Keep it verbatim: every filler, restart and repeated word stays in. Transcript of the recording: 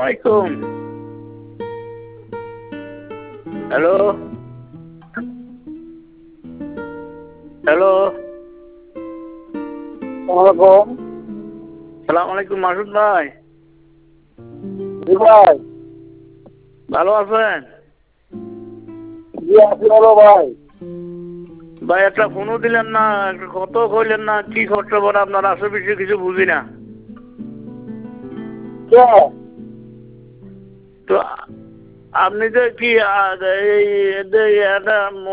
আলাইকুম। Hello hello সালাম আলাইকুম মাসুদ ভাই। জি ভাই। ভালো আছেন? জি আছি ভালো ভাই। ভাই একটা ফোনও দিলেন না, একটা কত কইলেন না, কি খবর আপনার আশেপাশে কিছু বুঝি না। কে? তো আপনি যে কি আহ, এই এই- এটা